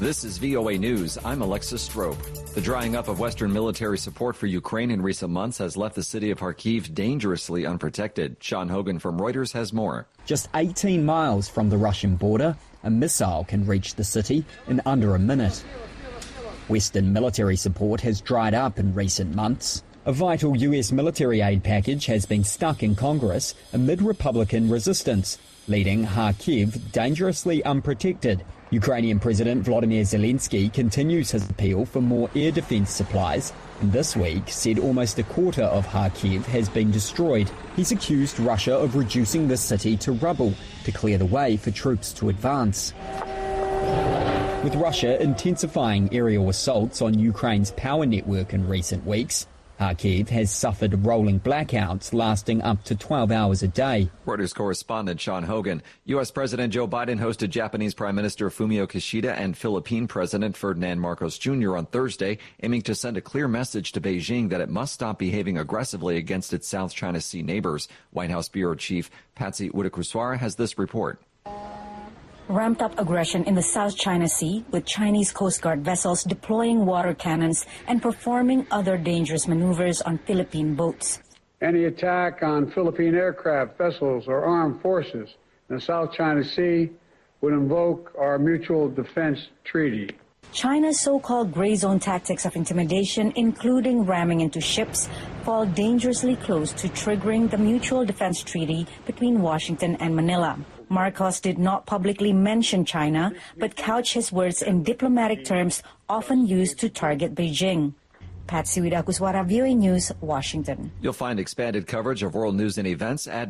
This is VOA News. I'm Alexis Strope. The drying up of Western military support for Ukraine in recent months has left the city of Kharkiv dangerously unprotected. Sean Hogan from Reuters has more. Just 18 miles from the Russian border, a missile can reach the city in under a minute. Western military support has dried up in recent months. A vital US military aid package has been stuck in Congress amid Republican resistance, leaving Kharkiv dangerously unprotected. Ukrainian President Volodymyr Zelensky continues his appeal for more air defense supplies, and this week said almost a quarter of Kharkiv has been destroyed. He's accused Russia of reducing the city to rubble to clear the way for troops to advance. With Russia intensifying aerial assaults on Ukraine's power network in recent weeks, Kharkiv has suffered rolling blackouts lasting up to 12 hours a day. Reuters correspondent Sean Hogan. U.S. President Joe Biden hosted Japanese Prime Minister Fumio Kishida and Philippine President Ferdinand Marcos Jr. on Thursday, aiming to send a clear message to Beijing that it must stop behaving aggressively against its South China Sea neighbors. White House Bureau Chief Patsy Widakuswara has this report. Ramped up aggression in the South China Sea, with Chinese Coast Guard vessels deploying water cannons and performing other dangerous maneuvers on Philippine boats. Any attack on Philippine aircraft, vessels, or armed forces in the South China Sea would invoke our Mutual Defense Treaty. China's so-called gray zone tactics of intimidation, including ramming into ships, fall dangerously close to triggering the Mutual Defense Treaty between Washington and Manila. Marcos did not publicly mention China, but couched his words in diplomatic terms often used to target Beijing. Patsy Widakuswara, VOA News, Washington. You'll find expanded coverage of world news and events at